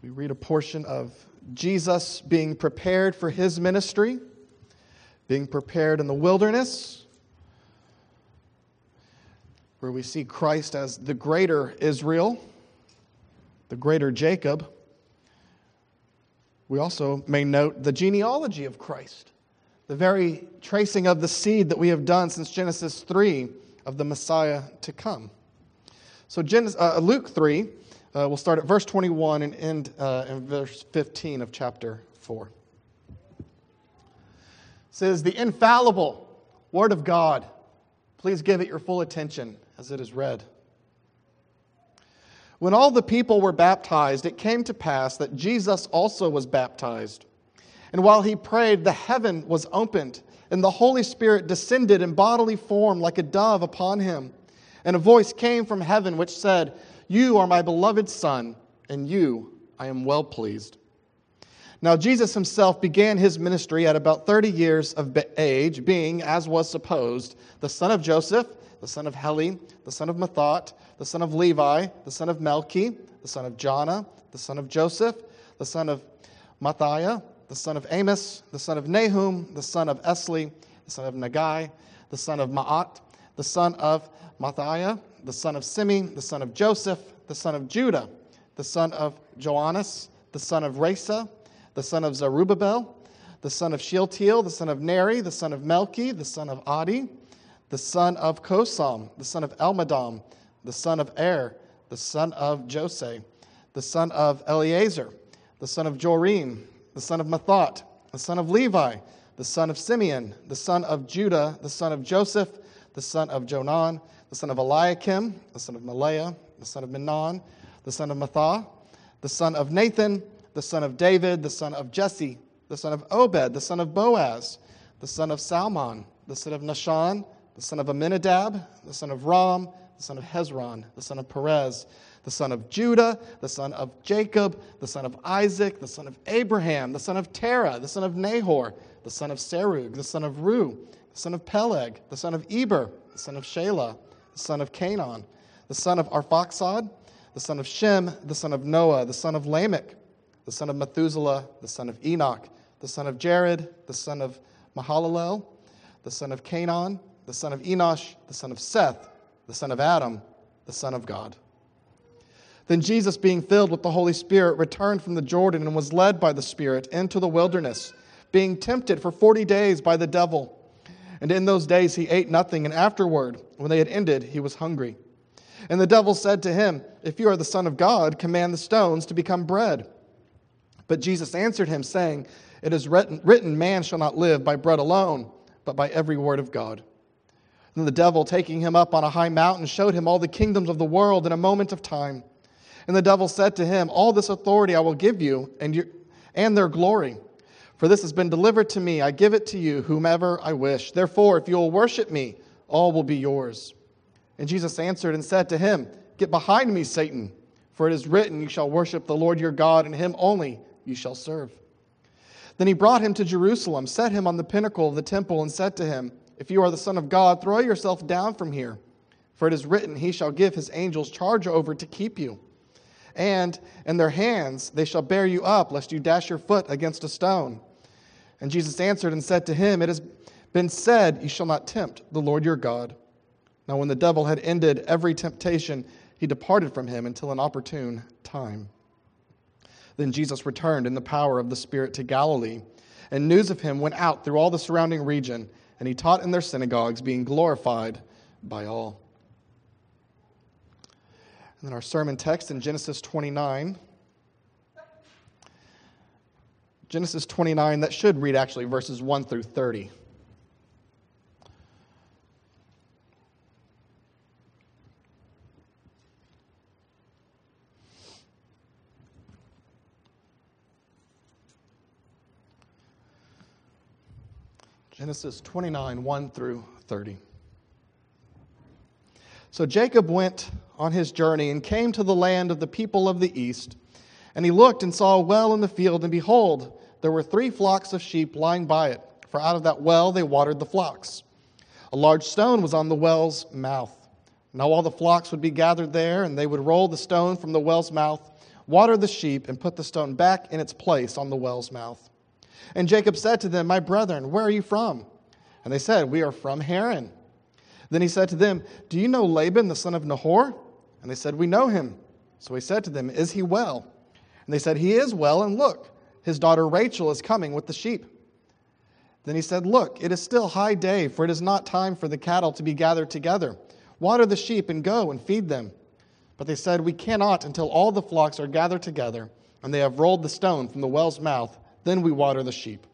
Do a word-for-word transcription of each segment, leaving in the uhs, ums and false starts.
We read a portion of Jesus being prepared for his ministry, being prepared in the wilderness, where we see Christ as the greater Israel, the greater Jacob. We also may note the genealogy of Christ, the very tracing of the seed that we have done since Genesis three of the Messiah to come. So Genesis, uh, Luke three, uh, we'll start at verse twenty-one and end uh, in verse fifteen of chapter four. It says, "The infallible Word of God." Please give it your full attention as it is read. "When all the people were baptized, it came to pass that Jesus also was baptized. And while he prayed, the heaven was opened, and the Holy Spirit descended in bodily form like a dove upon him. And a voice came from heaven which said, 'You are my beloved Son, and you I am well pleased.' Now Jesus himself began his ministry at about thirty years of age, being, as was supposed, the son of Joseph, the son of Heli, the son of Matthat, the son of Levi, the son of Melchi, the son of Jonah, the son of Joseph, the son of Matthiah, the son of Amos, the son of Nahum, the son of Esli, the son of Nagai, the son of Maat, the son of Matthiah, the son of Simi, the son of Joseph, the son of Judah, the son of Joannas, the son of Resa, the son of Zerubbabel, the son of Shealtiel, the son of Neri, the son of Melchi, the son of Adi, the son of Kosam, the son of Elmadam, the son of Er, the son of Jose, the son of Eleazar, the son of Jorim, the son of Matthat, the son of Levi, the son of Simeon, the son of Judah, the son of Joseph, the son of Jonan, the son of Eliakim, the son of Malaiah, the son of Menon, the son of Mattha, the son of Nathan, the son of David, the son of Jesse, the son of Obed, the son of Boaz, the son of Salmon, the son of Nahshon, the son of Amminadab, the son of Ram, the son of Hezron, the son of Perez, the son of Judah, the son of Jacob, the son of Isaac, the son of Abraham, the son of Terah, the son of Nahor, the son of Serug, the son of Ru, the son of Peleg, the son of Eber, the son of Shelah, the son of Canaan, the son of Arphaxad, the son of Shem, the son of Noah, the son of Lamech, the son of Methuselah, the son of Enoch, the son of Jared, the son of Mahalalel, the son of Canaan, the son of Enosh, the son of Seth, the son of Adam, the son of God. Then Jesus, being filled with the Holy Spirit, returned from the Jordan and was led by the Spirit into the wilderness, being tempted for forty days by the devil. And in those days he ate nothing, and afterward, when they had ended, he was hungry. And the devil said to him, 'If you are the Son of God, command the stones to become bread.' But Jesus answered him, saying, 'It is written, written, man shall not live by bread alone, but by every word of God.' And the devil, taking him up on a high mountain, showed him all the kingdoms of the world in a moment of time. And the devil said to him, 'All this authority I will give you, and your, and their glory. For this has been delivered to me. I give it to you, whomever I wish. Therefore, if you will worship me, all will be yours.' And Jesus answered and said to him, 'Get behind me, Satan, for it is written, you shall worship the Lord your God, and him only you shall serve.' Then he brought him to Jerusalem, set him on the pinnacle of the temple, and said to him, 'If you are the Son of God, throw yourself down from here. For it is written, he shall give his angels charge over to keep you. And in their hands they shall bear you up, lest you dash your foot against a stone.' And Jesus answered and said to him, 'It has been said, you shall not tempt the Lord your God.' Now when the devil had ended every temptation, he departed from him until an opportune time. Then Jesus returned in the power of the Spirit to Galilee, and news of him went out through all the surrounding region, and he taught in their synagogues, being glorified by all." And then our sermon text in Genesis twenty-nine. Genesis twenty-nine, that should read actually verses one through thirty. Genesis twenty-nine, one through thirty. So Jacob went on his journey and came to the land of the people of the east. And he looked and saw a well in the field, and behold, there were three flocks of sheep lying by it, for out of that well they watered the flocks. A large stone was on the well's mouth. Now all the flocks would be gathered there, and they would roll the stone from the well's mouth, Water the sheep and put the stone back in its place on the well's mouth." And Jacob said to them, "My brethren, where are you from?" And they said, "We are from Haran." Then he said to them, "Do you know Laban, the son of Nahor?" And they said, "We know him." So he said to them, "Is he well?" And they said, "He is well, and look, his daughter Rachel is coming with the sheep." Then he said, "Look, it is still high day, for it is not time for the cattle to be gathered together. Water the sheep and go and feed them." But they said, "We cannot until all the flocks are gathered together, and they have rolled the stone from the well's mouth. Then we water the sheep."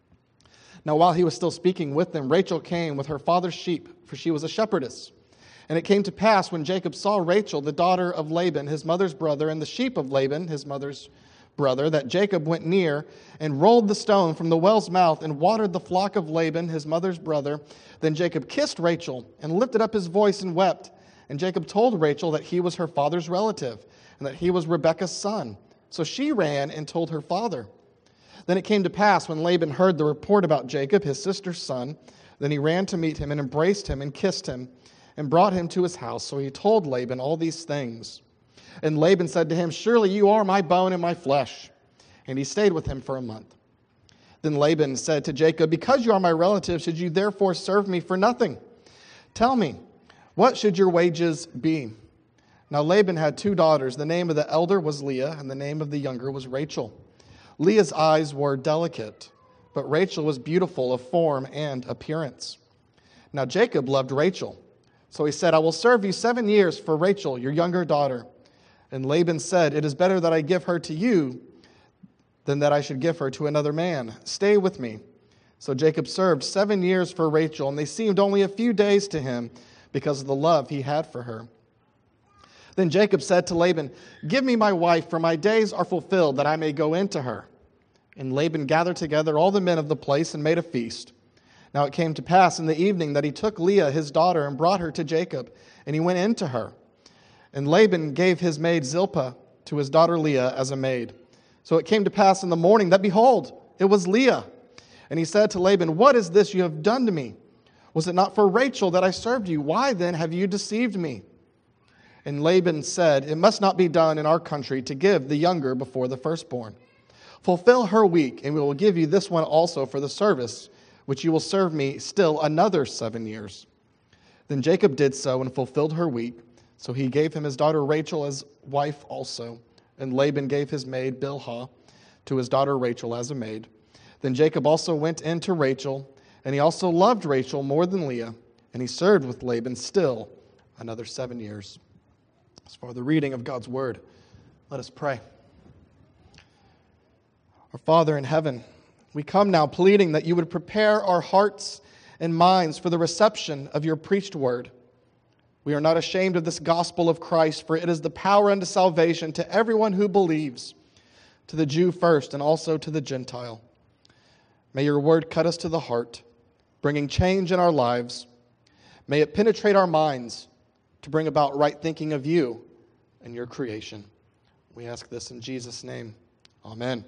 Now while he was still speaking with them, Rachel came with her father's sheep, for she was a shepherdess. And it came to pass, when Jacob saw Rachel, the daughter of Laban, his mother's brother, and the sheep of Laban, his mother's brother, that Jacob went near and rolled the stone from the well's mouth and watered the flock of Laban, his mother's brother. Then Jacob kissed Rachel and lifted up his voice and wept. And Jacob told Rachel that he was her father's relative and that he was Rebekah's son. So she ran and told her father. Then it came to pass, when Laban heard the report about Jacob, his sister's son, then he ran to meet him and embraced him and kissed him and brought him to his house. So he told Laban all these things. And Laban said to him, "Surely you are my bone and my flesh." And he stayed with him for a month. Then Laban said to Jacob, "Because you are my relative, should you therefore serve me for nothing? Tell me, what should your wages be?" Now Laban had two daughters. The name of the elder was Leah, and the name of the younger was Rachel. Leah's eyes were delicate, but Rachel was beautiful of form and appearance. Now Jacob loved Rachel. So he said, "I will serve you seven years for Rachel, your younger daughter." And Laban said, "It is better that I give her to you than that I should give her to another man. Stay with me." So Jacob served seven years for Rachel, and they seemed only a few days to him because of the love he had for her. Then Jacob said to Laban, "Give me my wife, for my days are fulfilled, that I may go into her." And Laban gathered together all the men of the place and made a feast. Now it came to pass in the evening that he took Leah his daughter and brought her to Jacob, and he went into her. And Laban gave his maid Zilpah to his daughter Leah as a maid. So it came to pass in the morning that, behold, it was Leah. And he said to Laban, "What is this you have done to me? Was it not for Rachel that I served you? Why then have you deceived me?" And Laban said, "It must not be done in our country to give the younger before the firstborn. Fulfill her week, and we will give you this one also for the service, which you will serve me still another seven years." Then Jacob did so and fulfilled her week. So he gave him his daughter Rachel as wife also. And Laban gave his maid Bilhah to his daughter Rachel as a maid. Then Jacob also went in to Rachel, and he also loved Rachel more than Leah, and he served with Laban still another seven years. As for the reading of God's word, let us pray. Our Father in heaven, we come now pleading that you would prepare our hearts and minds for the reception of your preached word. We are not ashamed of this gospel of Christ, for it is the power unto salvation to everyone who believes, to the Jew first and also to the Gentile. May your word cut us to the heart, bringing change in our lives. May it penetrate our minds to bring about right thinking of you and your creation. We ask this in Jesus' name. Amen.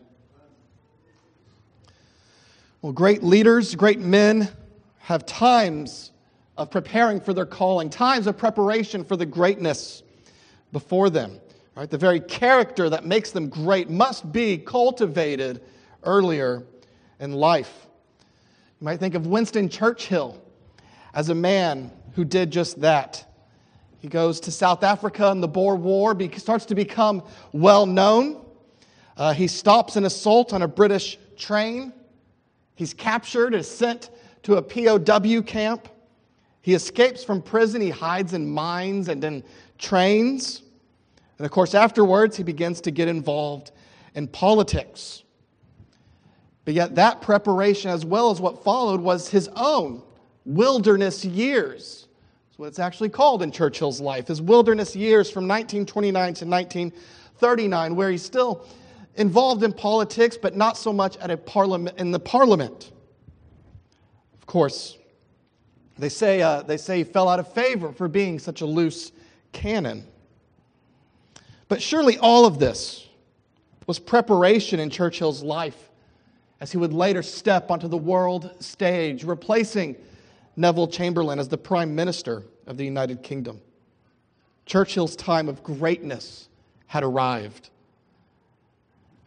Well, great leaders, great men have times of preparing for their calling, times of preparation for the greatness before them. Right? The very character that makes them great must be cultivated earlier in life. You might think of Winston Churchill as a man who did just that. He goes to South Africa in the Boer War, starts to become well known. Uh, he stops an assault on a British train. He's captured and sent to a P O W camp. He escapes from prison. He hides in mines and in trains. And of course, afterwards, he begins to get involved in politics. But yet that preparation, as well as what followed, was his own wilderness years. That's what it's actually called in Churchill's life, his wilderness years from nineteen twenty-nine to nineteen thirty-nine, where he's still involved in politics, but not so much at a parliament in the parliament. Of course, they say uh, they say he fell out of favor for being such a loose cannon. But surely all of this was preparation in Churchill's life as he would later step onto the world stage, replacing Neville Chamberlain as the Prime Minister of the United Kingdom. Churchill's time of greatness had arrived.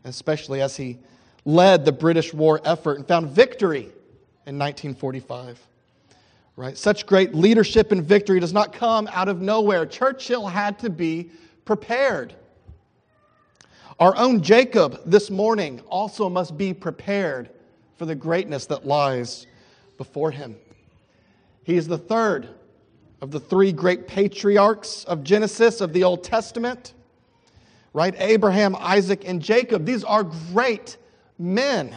especially as he led the British war effort and found victory in nineteen forty-five. Right? Such great leadership and victory does not come out of nowhere. Churchill had to be prepared. Our own Jacob this morning also must be prepared for the greatness that lies before him. He is the third of the three great patriarchs of Genesis, of the Old Testament. Right? Abraham, Isaac, and Jacob. These are great men.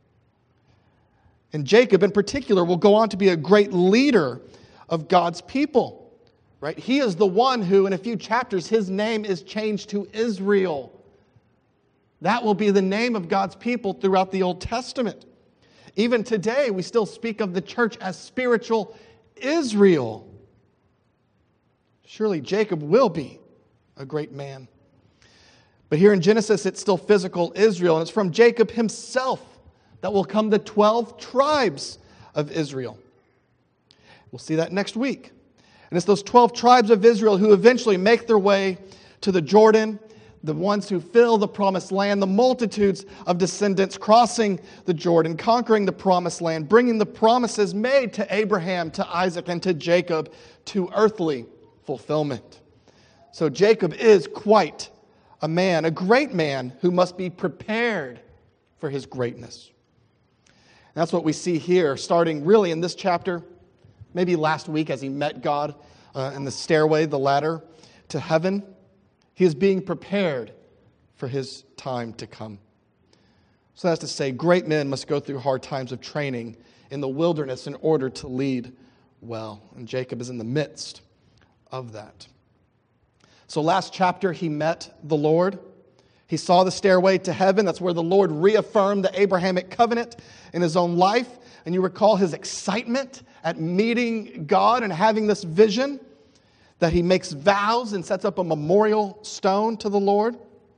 And Jacob in particular will go on to be a great leader of God's people. Right? He is the one who, in a few chapters, his name is changed to Israel. That will be the name of God's people throughout the Old Testament. Even today, we still speak of the church as spiritual Israel. Surely Jacob will be a great man. But here in Genesis, it's still physical Israel, and it's from Jacob himself that will come the twelve tribes of Israel. We'll see that next week. And it's those twelve tribes of Israel who eventually make their way to the Jordan, the ones who fill the promised land, the multitudes of descendants crossing the Jordan, conquering the promised land, bringing the promises made to Abraham, to Isaac, and to Jacob to earthly fulfillment. So Jacob is quite a man, a great man who must be prepared for his greatness. And that's what we see here, starting really in this chapter, maybe last week as he met God uh, in the stairway, the ladder to heaven. He is being prepared for his time to come. So that's to say, great men must go through hard times of training in the wilderness in order to lead well. And Jacob is in the midst of that. So last chapter, he met the Lord. He saw the stairway to heaven. That's where the Lord reaffirmed the Abrahamic covenant in his own life. And you recall his excitement at meeting God and having this vision that he makes vows and sets up a memorial stone to the Lord.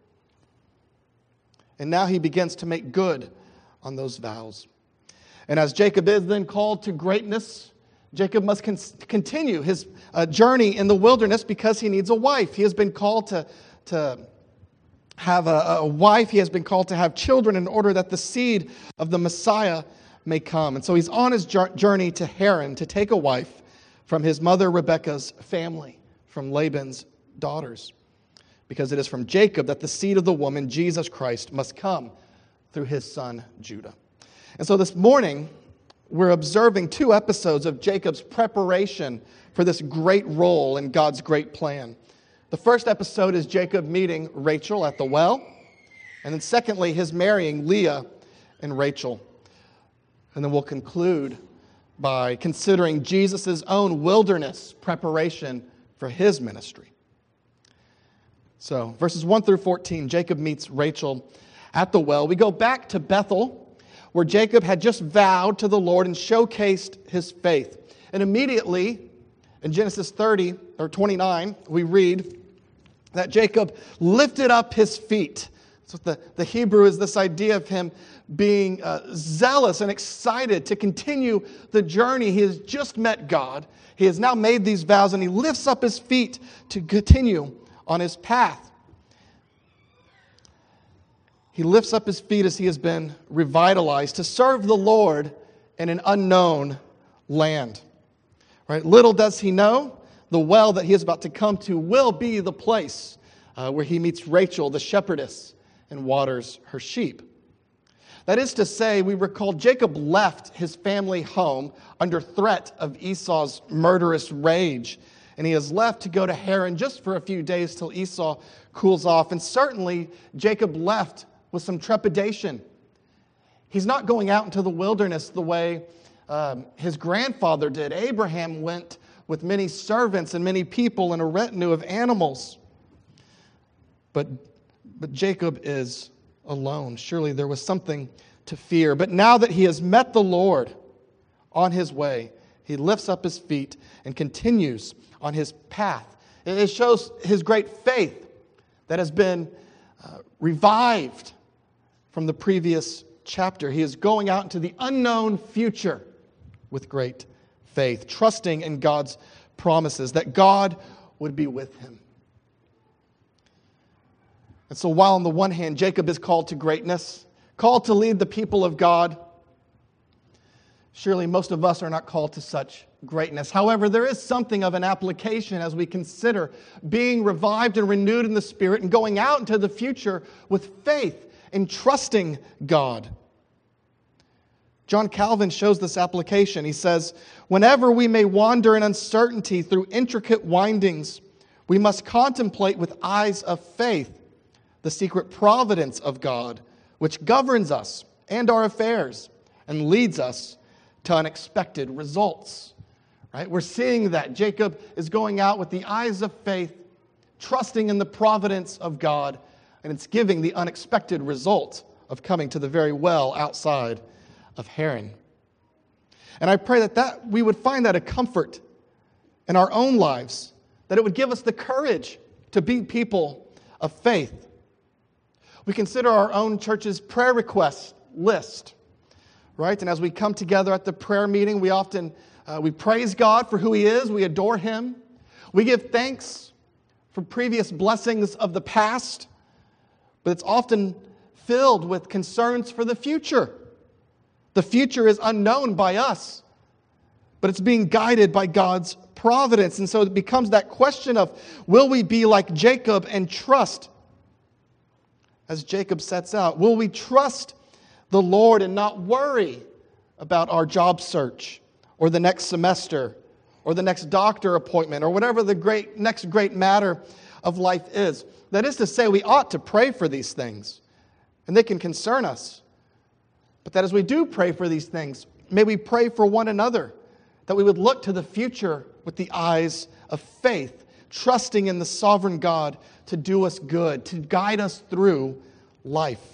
And now he begins to make good on those vows. And as Jacob is then called to greatness, Jacob must con- continue his uh, journey in the wilderness because he needs a wife. He has been called to, to have a, a wife. He has been called to have children in order that the seed of the Messiah may come. And so he's on his journey to Haran to take a wife from his mother Rebekah's family, from Laban's daughters. Because it is from Jacob that the seed of the woman, Jesus Christ, must come through his son Judah. And so this morning, we're observing two episodes of Jacob's preparation for this great role in God's great plan. The first episode is Jacob meeting Rachel at the well. And then secondly, his marrying Leah and Rachel. And then we'll conclude by considering Jesus' own wilderness preparation for his ministry. So, verses one through fourteen, Jacob meets Rachel at the well. We go back to Bethel, where Jacob had just vowed to the Lord and showcased his faith. And immediately, in Genesis thirty, or twenty-nine, we read that Jacob lifted up his feet. So the, the Hebrew is this idea of him being uh, zealous and excited to continue the journey. He has just met God. He has now made these vows, and he lifts up his feet to continue on his path. He lifts up his feet as he has been revitalized to serve the Lord in an unknown land. Right? Little does he know, the well that he is about to come to will be the place uh, where he meets Rachel, the shepherdess, and waters her sheep. That is to say, we recall Jacob left his family home under threat of Esau's murderous rage. And he is left to go to Haran just for a few days till Esau cools off. And certainly, Jacob left with some trepidation. He's not going out into the wilderness the way um, his grandfather did. Abraham went with many servants and many people and a retinue of animals. But, but Jacob is alone. Surely there was something to fear. But now that he has met the Lord on his way, he lifts up his feet and continues on his path. It shows his great faith that has been uh, revived from the previous chapter. He is going out into the unknown future with great faith, trusting in God's promises that God would be with him. And so while on the one hand, Jacob is called to greatness, called to lead the people of God, surely most of us are not called to such greatness. However, there is something of an application as we consider being revived and renewed in the Spirit and going out into the future with faith and trusting God. John Calvin shows this application. He says, whenever we may wander in uncertainty through intricate windings, we must contemplate with eyes of faith the secret providence of God, which governs us and our affairs and leads us to unexpected results. Right? We're seeing that Jacob is going out with the eyes of faith, trusting in the providence of God, and it's giving the unexpected result of coming to the very well outside of Haran. And I pray that, that we would find that a comfort in our own lives, that it would give us the courage to be people of faith. We consider our own church's prayer request list, right? And as we come together at the prayer meeting, we often uh, we praise God for who He is. We adore Him. We give thanks for previous blessings of the past, but it's often filled with concerns for the future. The future is unknown by us, but it's being guided by God's providence. And so it becomes that question of, will we be like Jacob and trust, as Jacob sets out, will we trust the Lord and not worry about our job search or the next semester or the next doctor appointment or whatever the great next great matter of life is? That is to say, we ought to pray for these things, and they can concern us. But that as we do pray for these things, may we pray for one another, that we would look to the future with the eyes of faith, trusting in the sovereign God to do us good, to guide us through life.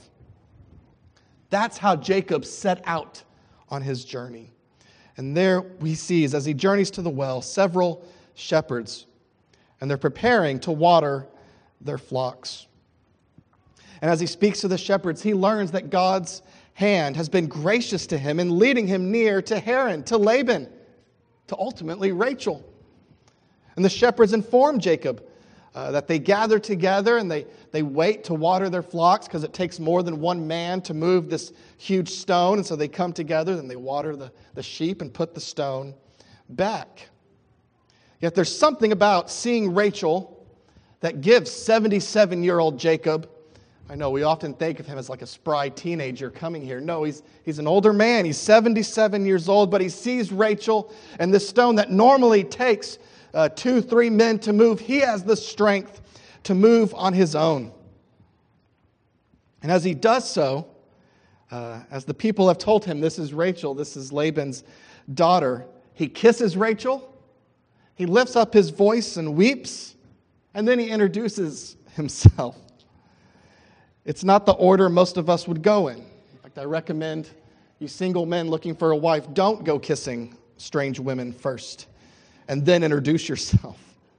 That's how Jacob set out on his journey. And there we see, as he journeys to the well, several shepherds, and they're preparing to water their flocks. And as he speaks to the shepherds, he learns that God's hand has been gracious to him in leading him near to Haran, to Laban, to ultimately Rachel. And the shepherds inform Jacob uh, that they gather together and they, they wait to water their flocks because it takes more than one man to move this huge stone. And so they come together and they water the, the sheep and put the stone back. Yet there's something about seeing Rachel that gives seventy-seven-year-old Jacob, I know we often think of him as like a spry teenager coming here. No, he's, he's an older man. He's seventy-seven years old, but he sees Rachel and this stone that normally takes uh, two, three men to move. He has the strength to move on his own. And as he does so, uh, as the people have told him, this is Rachel, this is Laban's daughter, he kisses Rachel, he lifts up his voice and weeps, and then he introduces himself. It's not the order most of us would go in. In fact, I recommend you single men looking for a wife, don't go kissing strange women first, and then introduce yourself.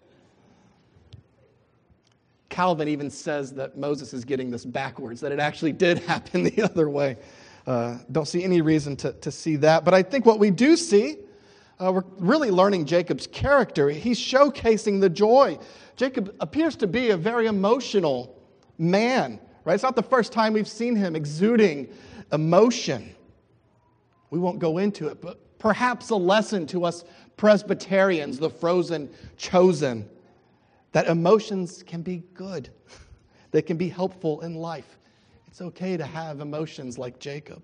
Calvin even says that Moses is getting this backwards, that it actually did happen the other way. Uh, don't see any reason to, to see that. But I think what we do see, uh, we're really learning Jacob's character. He's showcasing the joy. Jacob appears to be a very emotional man. Right? It's not the first time we've seen him exuding emotion. We won't go into it, but perhaps a lesson to us Presbyterians, the frozen chosen, that emotions can be good. They can be helpful in life. It's okay to have emotions like Jacob.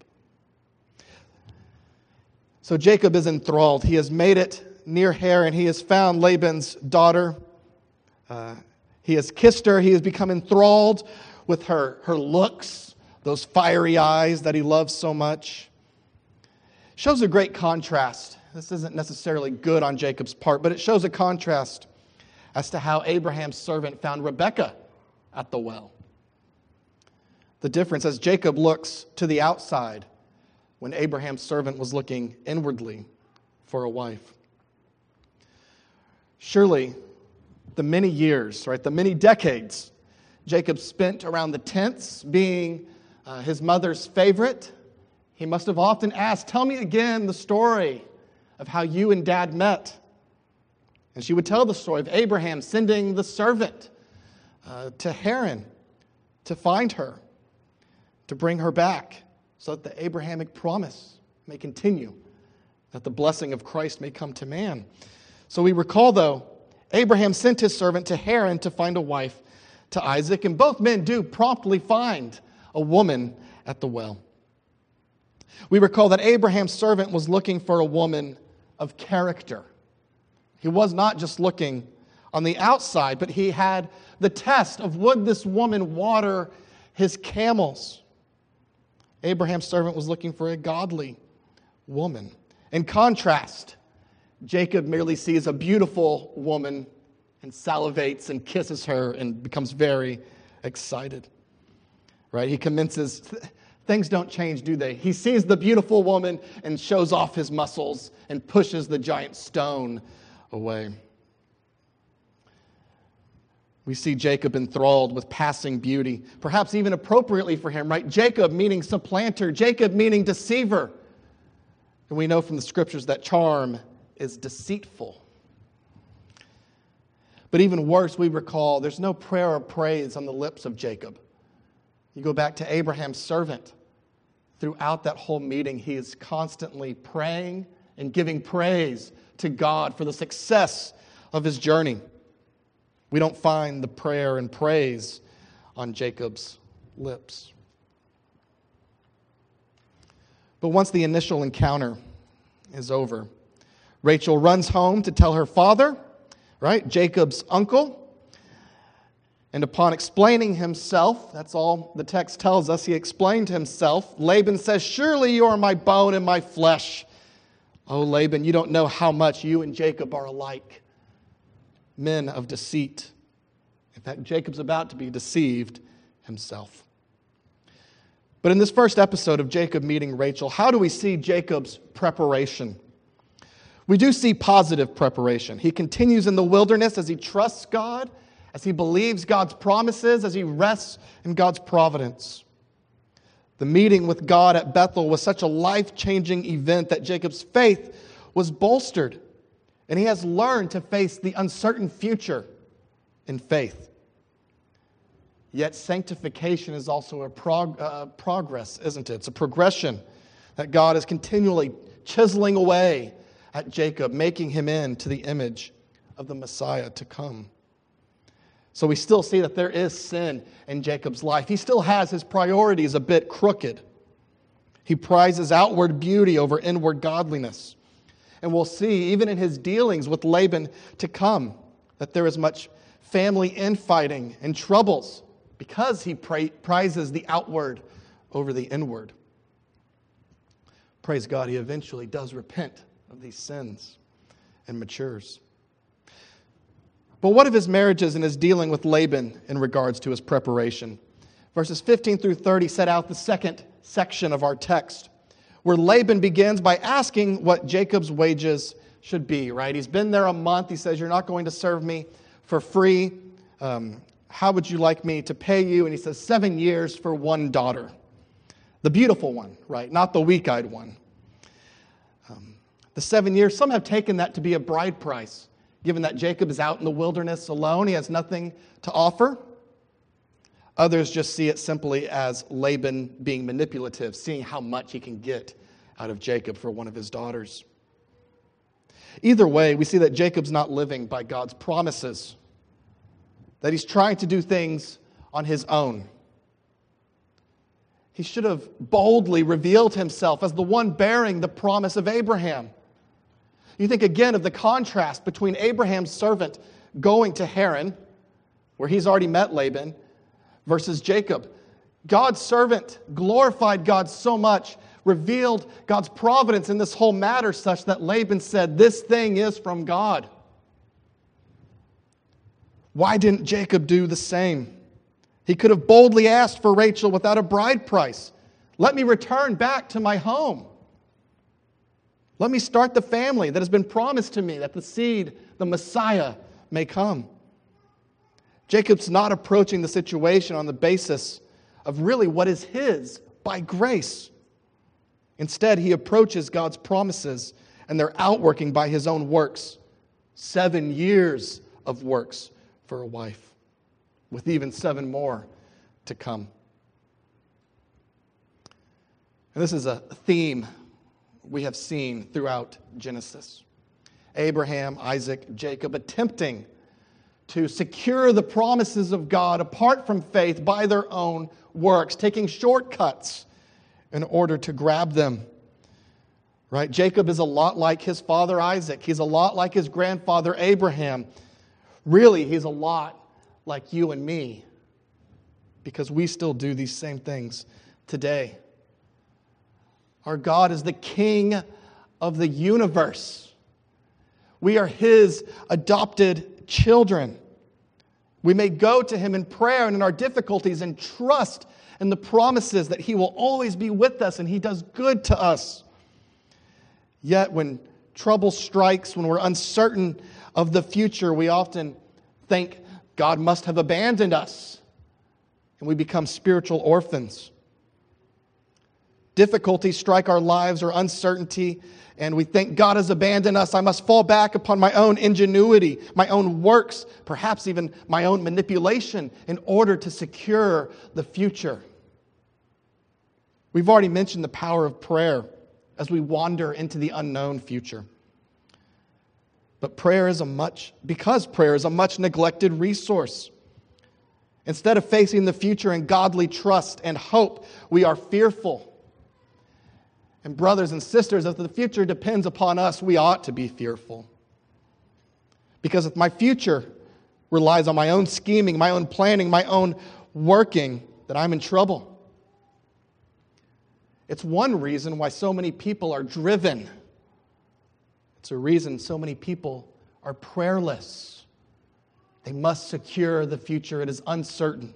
So Jacob is enthralled. He has made it near Haran. He has found Laban's daughter. Uh, he has kissed her. He has become enthralled with her, her looks, those fiery eyes that he loves so much. Shows a great contrast. This isn't necessarily good on Jacob's part, but it shows a contrast as to how Abraham's servant found Rebekah at the well. The difference as Jacob looks to the outside when Abraham's servant was looking inwardly for a wife. Surely the many years, right, the many decades Jacob spent around the tents, being uh, his mother's favorite, he must have often asked, tell me again the story of how you and Dad met. And she would tell the story of Abraham sending the servant uh, to Haran to find her, to bring her back, so that the Abrahamic promise may continue, that the blessing of Christ may come to man. So we recall, though, Abraham sent his servant to Haran to find a wife to Isaac, and both men do promptly find a woman at the well. We recall that Abraham's servant was looking for a woman of character. He was not just looking on the outside, but he had the test of, would this woman water his camels? Abraham's servant was looking for a godly woman. In contrast, Jacob merely sees a beautiful woman and salivates and kisses her and becomes very excited. Right? He commences, things don't change, do they? He sees the beautiful woman and shows off his muscles and pushes the giant stone away. We see Jacob enthralled with passing beauty, perhaps even appropriately for him, right? Jacob meaning supplanter, Jacob meaning deceiver. And we know from the scriptures that charm is deceitful. But even worse, we recall there's no prayer or praise on the lips of Jacob. You go back to Abraham's servant. Throughout that whole meeting, he is constantly praying and giving praise to God for the success of his journey. We don't find the prayer and praise on Jacob's lips. But once the initial encounter is over, Rachel runs home to tell her father, right, Jacob's uncle. And upon explaining himself, that's all the text tells us, he explained himself. Laban says, "Surely you are my bone and my flesh." Oh, Laban, you don't know how much you and Jacob are alike. Men of deceit. In fact, Jacob's about to be deceived himself. But in this first episode of Jacob meeting Rachel, how do we see Jacob's preparation? We do see positive preparation. He continues in the wilderness as he trusts God, as he believes God's promises, as he rests in God's providence. The meeting with God at Bethel was such a life-changing event that Jacob's faith was bolstered, and he has learned to face the uncertain future in faith. Yet sanctification is also a prog- uh, progress, isn't it? It's a progression that God is continually chiseling away at Jacob, making him into the image of the Messiah to come. So we still see that there is sin in Jacob's life. He still has his priorities a bit crooked. He prizes outward beauty over inward godliness. And we'll see, even in his dealings with Laban to come, that there is much family infighting and troubles because he pra- prizes the outward over the inward. Praise God, he eventually does repent of these sins and matures. But what of his marriages and his dealing with Laban in regards to his preparation? Verses fifteen through thirty set out the second section of our text, where Laban begins by asking what Jacob's wages should be, right? He's been there a month. He says, "You're not going to serve me for free. Um, how would you like me to pay you?" And he says, seven years for one daughter. The beautiful one, right? Not the weak-eyed one. Um, the seven years, some have taken that to be a bride price, given that Jacob is out in the wilderness alone. He has nothing to offer. Others just see it simply as Laban being manipulative, seeing how much he can get out of Jacob for one of his daughters. Either way, we see that Jacob's not living by God's promises, that he's trying to do things on his own. He should have boldly revealed himself as the one bearing the promise of Abraham. You think again of the contrast between Abraham's servant going to Haran, where he's already met Laban, versus Jacob. God's servant glorified God so much, revealed God's providence in this whole matter such that Laban said, "This thing is from God." Why didn't Jacob do the same? He could have boldly asked for Rachel without a bride price. "Let me return back to my home. Let me start the family that has been promised to me, that the seed, the Messiah, may come." Jacob's not approaching the situation on the basis of really what is his by grace. Instead, he approaches God's promises and their outworking by his own works. Seven years of works for a wife, with even seven more to come. And this is a theme we have seen throughout Genesis. Abraham, Isaac, Jacob attempting to secure the promises of God apart from faith by their own works, taking shortcuts in order to grab them. Right? Jacob is a lot like his father Isaac. He's a lot like his grandfather Abraham. Really, he's a lot like you and me, because we still do these same things today. Our God is the King of the universe. We are His adopted children. We may go to Him in prayer and in our difficulties and trust in the promises that He will always be with us and He does good to us. Yet when trouble strikes, when we're uncertain of the future, we often think God must have abandoned us, and we become spiritual orphans. Difficulties strike our lives or uncertainty, and we think God has abandoned us. I must fall back upon my own ingenuity, my own works, perhaps even my own manipulation in order to secure the future. We've already mentioned the power of prayer as we wander into the unknown future. But prayer is a much, because prayer is a much neglected resource. Instead of facing the future in godly trust and hope, we are fearful. And brothers and sisters, if the future depends upon us, we ought to be fearful. Because if my future relies on my own scheming, my own planning, my own working, then I'm in trouble. It's one reason why so many people are driven. It's a reason so many people are prayerless. They must secure the future. It is uncertain.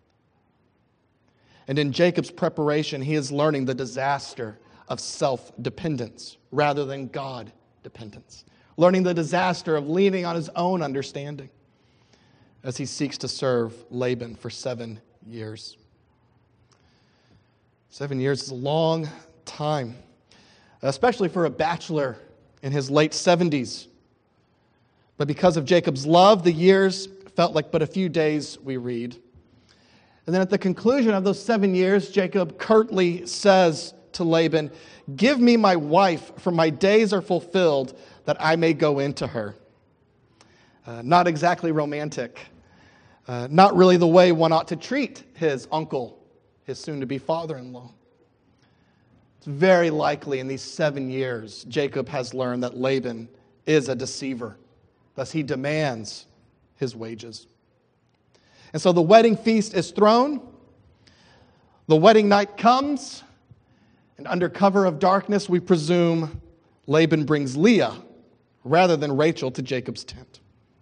And in Jacob's preparation, he is learning the disaster of self-dependence rather than God-dependence. Learning the disaster of leaning on his own understanding as he seeks to serve Laban for seven years. Seven years is a long time, especially for a bachelor in his late seventies. But because of Jacob's love, the years felt like but a few days, we read. And then at the conclusion of those seven years, Jacob curtly says to Laban, "Give me my wife, for my days are fulfilled, that I may go into her." Uh, not exactly romantic. Uh, not really the way one ought to treat his uncle, his soon-to-be father-in-law. It's very likely in these seven years, Jacob has learned that Laban is a deceiver. Thus, he demands his wages. And so the wedding feast is thrown. The wedding night comes. And under cover of darkness, we presume Laban brings Leah rather than Rachel to Jacob's tent.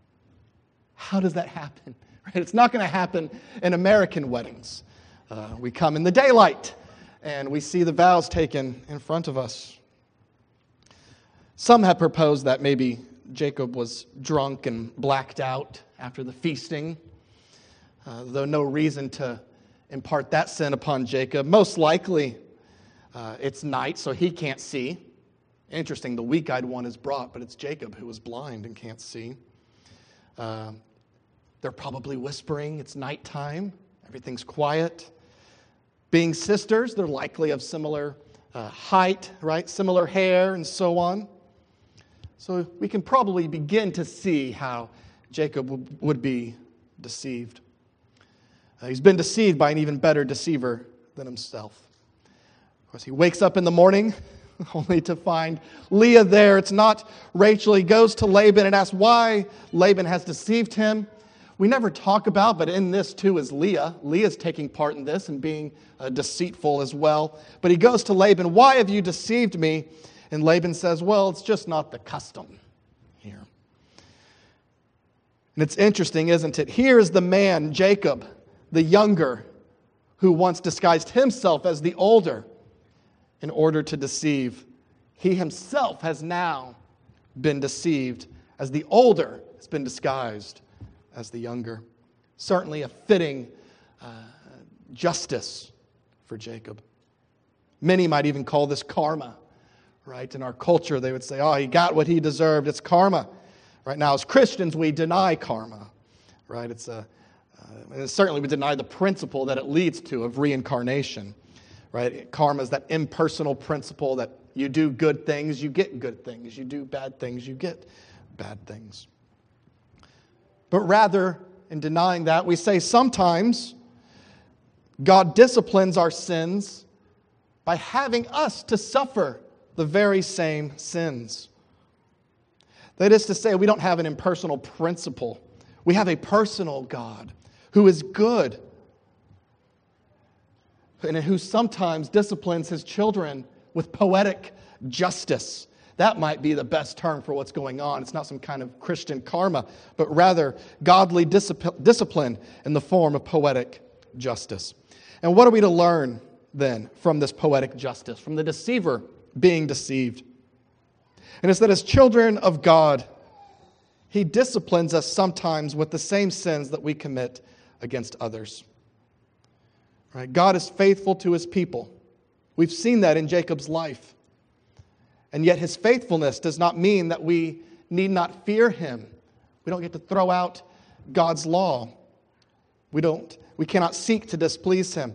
How does that happen? Right? It's not going to happen in American weddings. Uh, we come in the daylight, and we see the vows taken in front of us. Some have proposed that maybe Jacob was drunk and blacked out after the feasting, uh, though no reason to impart that sin upon Jacob. Most likely, uh, it's night, so he can't see. Interesting, the weak-eyed one is brought, but it's Jacob who is blind and can't see. Uh, they're probably whispering. It's nighttime. Everything's quiet. Being sisters, they're likely of similar uh, height, right? Similar hair and so on. So we can probably begin to see how Jacob w- would be deceived. Uh, he's been deceived by an even better deceiver than himself. Of course, he wakes up in the morning only to find Leah there. It's not Rachel. He goes to Laban and asks why Laban has deceived him. We never talk about, but in this too is Leah. Leah's taking part in this and being uh, deceitful as well. But he goes to Laban, "Why have you deceived me?" And Laban says, "Well, it's just not the custom here." And it's interesting, isn't it? Here is the man, Jacob, the younger, who once disguised himself as the older in order to deceive. He himself has now been deceived as the older has been disguised as the younger. Certainly a fitting uh, justice for Jacob. Many might even call this karma. Right? In our culture, they would say, "Oh, he got what he deserved. It's karma." Right now, as Christians, we deny karma. Right? It's a, uh, Uh, and certainly we deny the principle that it leads to of reincarnation, right? Karma is that impersonal principle that you do good things, you get good things. You do bad things, you get bad things. But rather, in denying that, we say sometimes God disciplines our sins by having us to suffer the very same sins. That is to say, we don't have an impersonal principle. We have a personal God who is good and who sometimes disciplines his children with poetic justice. That might be the best term for what's going on. It's not some kind of Christian karma, but rather godly discipline in the form of poetic justice. And what are we to learn then from this poetic justice, from the deceiver being deceived? And it's that as children of God, he disciplines us sometimes with the same sins that we commit against others. Right? God is faithful to his people. We've seen that in Jacob's life. And yet his faithfulness does not mean that we need not fear him. We don't get to throw out God's law. We don't, we cannot seek to displease him.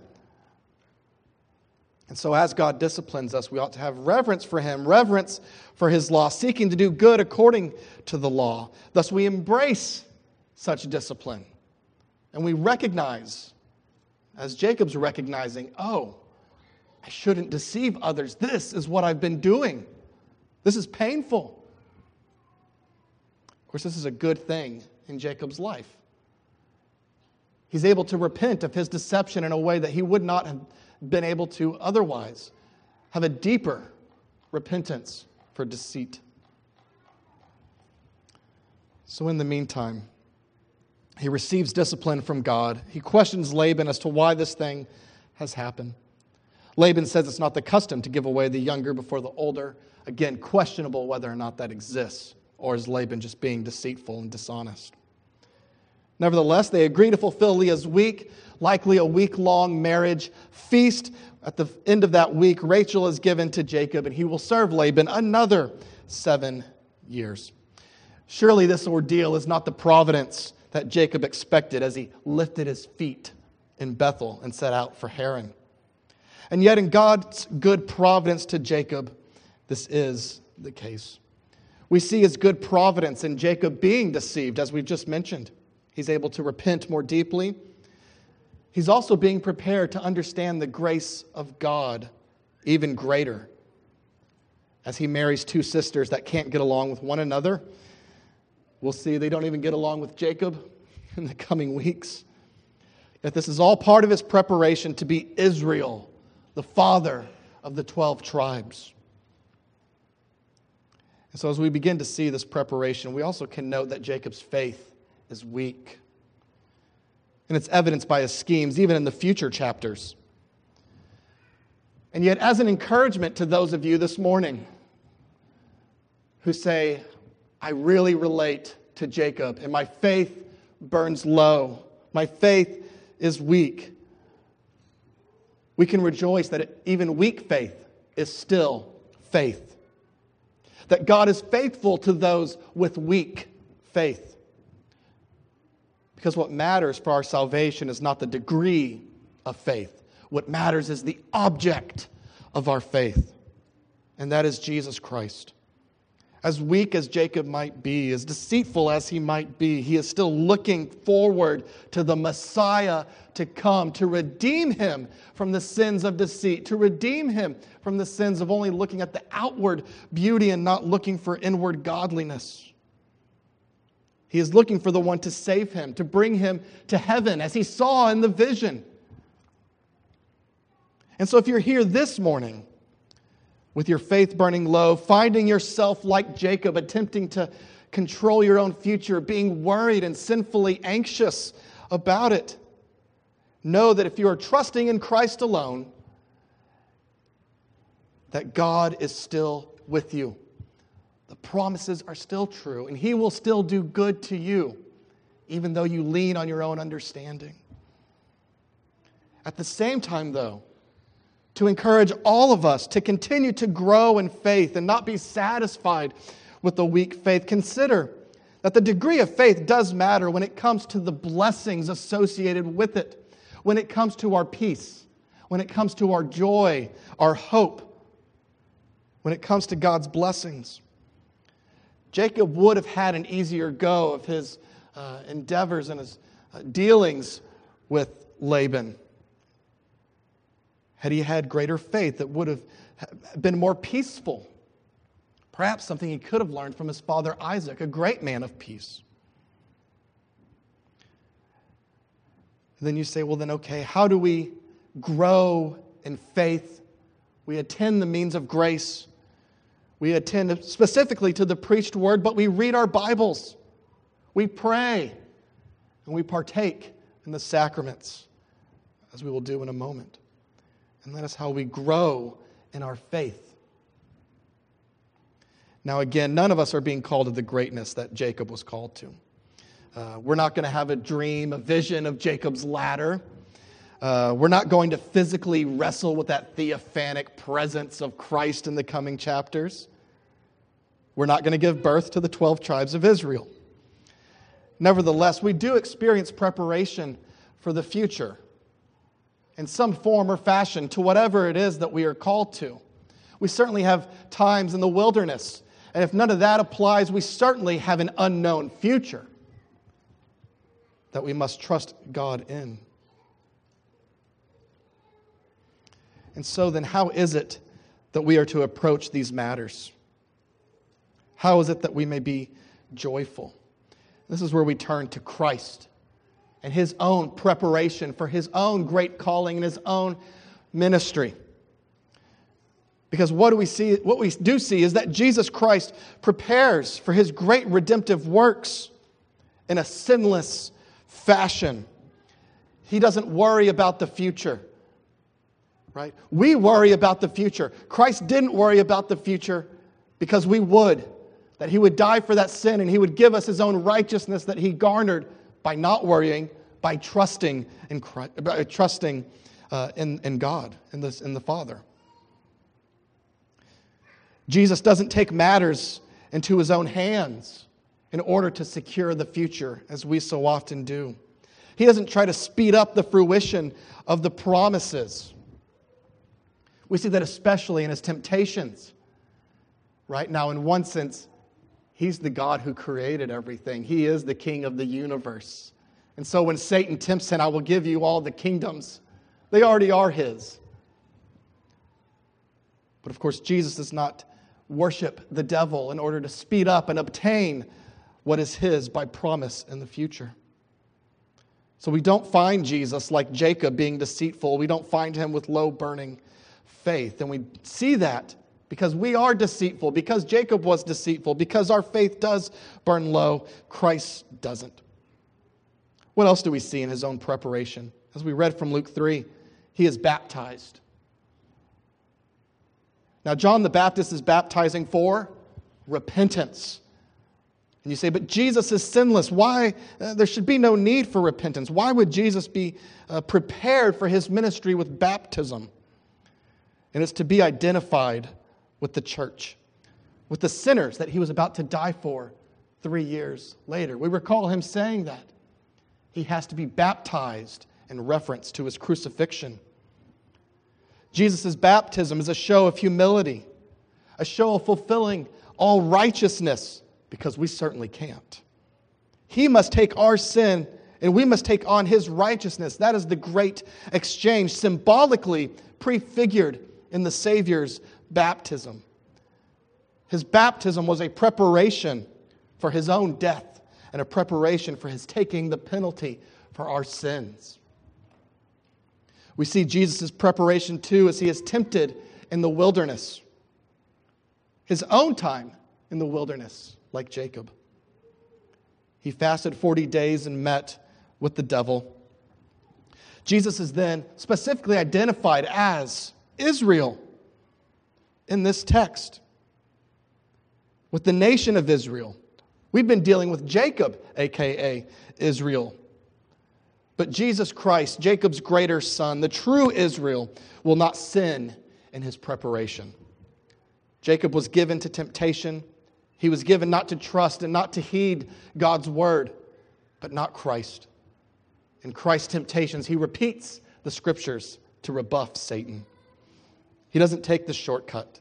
And so as God disciplines us, we ought to have reverence for him, reverence for his law, seeking to do good according to the law. Thus we embrace such discipline. And we recognize, as Jacob's recognizing, oh, I shouldn't deceive others. This is what I've been doing. This is painful. Of course, this is a good thing in Jacob's life. He's able to repent of his deception in a way that he would not have been able to otherwise. Have a deeper repentance for deceit. So in the meantime, he receives discipline from God. He questions Laban as to why this thing has happened. Laban says it's not the custom to give away the younger before the older. Again, questionable whether or not that exists, or is Laban just being deceitful and dishonest? Nevertheless, they agree to fulfill Leah's week, likely a week-long marriage feast. At the end of that week, Rachel is given to Jacob, and he will serve Laban another seven years. Surely this ordeal is not the providence that Jacob expected as he lifted his feet in Bethel and set out for Haran. And yet in God's good providence to Jacob, this is the case. We see his good providence in Jacob being deceived, as we've just mentioned. He's able to repent more deeply. He's also being prepared to understand the grace of God even greater as he marries two sisters that can't get along with one another. We'll see they don't even get along with Jacob in the coming weeks. Yet this is all part of his preparation to be Israel, the father of the twelve tribes. And so as we begin to see this preparation, we also can note that Jacob's faith is weak. And it's evidenced by his schemes, even in the future chapters. And yet, as an encouragement to those of you this morning who say, I really relate to Jacob, and my faith burns low, my faith is weak, we can rejoice that even weak faith is still faith. That God is faithful to those with weak faith. Because what matters for our salvation is not the degree of faith. What matters is the object of our faith. And that is Jesus Christ. As weak as Jacob might be, as deceitful as he might be, he is still looking forward to the Messiah to come, to redeem him from the sins of deceit, to redeem him from the sins of only looking at the outward beauty and not looking for inward godliness. He is looking for the one to save him, to bring him to heaven, as he saw in the vision. And so if you're here this morning with your faith burning low, finding yourself like Jacob, attempting to control your own future, being worried and sinfully anxious about it, know that if you are trusting in Christ alone, that God is still with you. The promises are still true, and he will still do good to you, even though you lean on your own understanding. At the same time, though, to encourage all of us to continue to grow in faith and not be satisfied with the weak faith, consider that the degree of faith does matter when it comes to the blessings associated with it, when it comes to our peace, when it comes to our joy, our hope, when it comes to God's blessings. Jacob would have had an easier go of his uh, endeavors and his uh, dealings with Laban. Had he had greater faith, it would have been more peaceful. Perhaps something he could have learned from his father Isaac, a great man of peace. And then you say, well then, okay, how do we grow in faith? We attend the means of grace. We attend specifically to the preached word, but we read our Bibles. We pray, and we partake in the sacraments, as we will do in a moment. And that is how we grow in our faith. Now again, none of us are being called to the greatness that Jacob was called to. Uh, we're not going to have a dream, a vision of Jacob's ladder. Uh, we're not going to physically wrestle with that theophanic presence of Christ in the coming chapters. We're not going to give birth to the twelve tribes of Israel. Nevertheless, we do experience preparation for the future in some form or fashion to whatever it is that we are called to. We certainly have times in the wilderness, and if none of that applies, we certainly have an unknown future that we must trust God in. And so then, how is it that we are to approach these matters? How is it that we may be joyful? This is where we turn to Christ and His own preparation for His own great calling and His own ministry. Because what do we see? What we do see is that Jesus Christ prepares for His great redemptive works in a sinless fashion. He doesn't worry about the future. Right? We worry about the future. Christ didn't worry about the future because we would. That He would die for that sin and He would give us His own righteousness that He garnered by not worrying, by trusting in Christ, by trusting uh, in, in God, in, this, in the Father. Jesus doesn't take matters into His own hands in order to secure the future, as we so often do. He doesn't try to speed up the fruition of the promises. We see that especially in His temptations. Right now, in one sense, He's the God who created everything. He is the King of the universe. And so when Satan tempts Him, I will give you all the kingdoms. They already are His. But of course, Jesus does not worship the devil in order to speed up and obtain what is His by promise in the future. So we don't find Jesus like Jacob being deceitful. We don't find Him with low burning faith. And we see that because we are deceitful, because Jacob was deceitful, because our faith does burn low, Christ doesn't. What else do we see in His own preparation? As we read from Luke three, He is baptized. Now, John the Baptist is baptizing for repentance. And you say, but Jesus is sinless. Why? Uh, there should be no need for repentance. Why would Jesus be uh, prepared for His ministry with baptism? And it's to be identified with the church, with the sinners that He was about to die for three years later. We recall Him saying that. He has to be baptized in reference to His crucifixion. Jesus' baptism is a show of humility, a show of fulfilling all righteousness, because we certainly can't. He must take our sin and we must take on His righteousness. That is the great exchange, symbolically prefigured in the Savior's baptism. His baptism was a preparation for His own death and a preparation for His taking the penalty for our sins. We see Jesus' preparation too as He is tempted in the wilderness. His own time in the wilderness, like Jacob. He fasted forty days and met with the devil. Jesus is then specifically identified as Israel in this text, with the nation of Israel. We've been dealing with Jacob, a k a. Israel. But Jesus Christ, Jacob's greater son, the true Israel, will not sin in his preparation. Jacob was given to temptation. He was given not to trust and not to heed God's word, but not Christ. In Christ's temptations, he repeats the scriptures to rebuff Satan. He doesn't take the shortcut.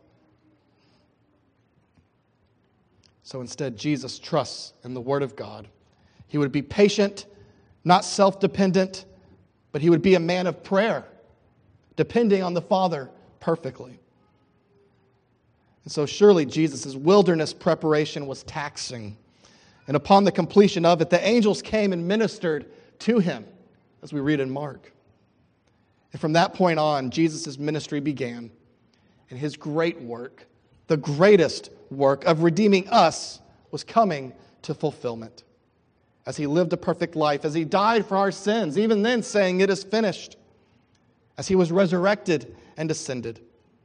So instead, Jesus trusts in the word of God. He would be patient, not self-dependent, but he would be a man of prayer, depending on the Father perfectly. And so surely Jesus' wilderness preparation was taxing. And upon the completion of it, the angels came and ministered to him, as we read in Mark. And from that point on, Jesus' ministry began. And his great work, the greatest work of redeeming us, was coming to fulfillment. As he lived a perfect life, as he died for our sins, even then saying, "It is finished," as he was resurrected and ascended.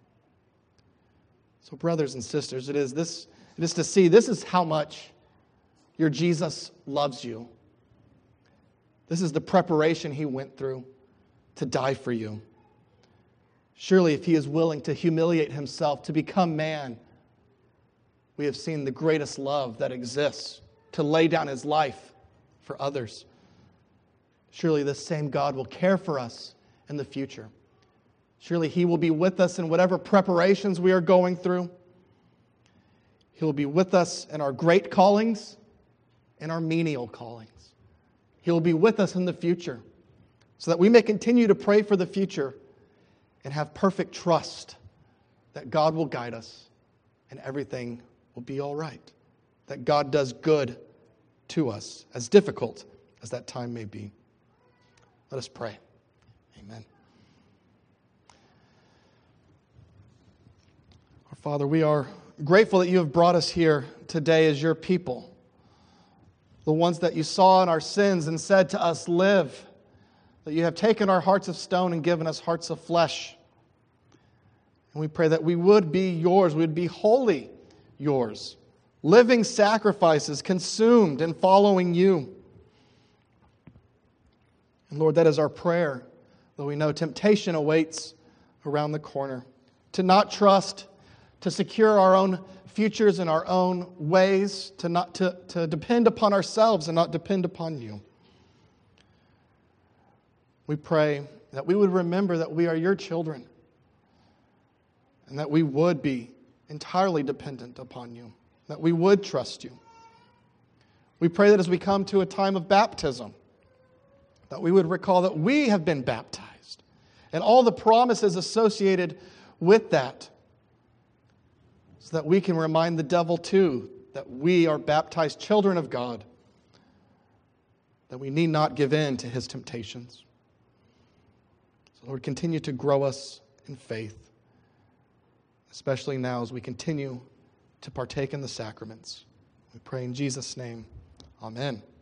So brothers and sisters, it is this, it is to see this is how much your Jesus loves you. This is the preparation he went through to die for you. Surely if he is willing to humiliate himself, to become man, we have seen the greatest love that exists, to lay down his life for others. Surely this same God will care for us in the future. Surely he will be with us in whatever preparations we are going through. He will be with us in our great callings and our menial callings. He will be with us in the future so that we may continue to pray for the future and have perfect trust that God will guide us and everything will be all right. That God does good to us, as difficult as that time may be. Let us pray. Amen. Our Father, we are grateful that you have brought us here today as your people. The ones that you saw in our sins and said to us, "Live." That you have taken our hearts of stone and given us hearts of flesh. And we pray that we would be yours, we would be wholly yours. Living sacrifices consumed in following you. And Lord, that is our prayer, though we know temptation awaits around the corner. To not trust, to secure our own futures in our own ways, to not to, to depend upon ourselves and not depend upon you. We pray that we would remember that we are your children and that we would be entirely dependent upon you, that we would trust you. We pray that as we come to a time of baptism, that we would recall that we have been baptized and all the promises associated with that, so that we can remind the devil too that we are baptized children of God, that we need not give in to his temptations. So Lord, continue to grow us in faith, especially now as we continue to partake in the sacraments. We pray in Jesus' name. Amen.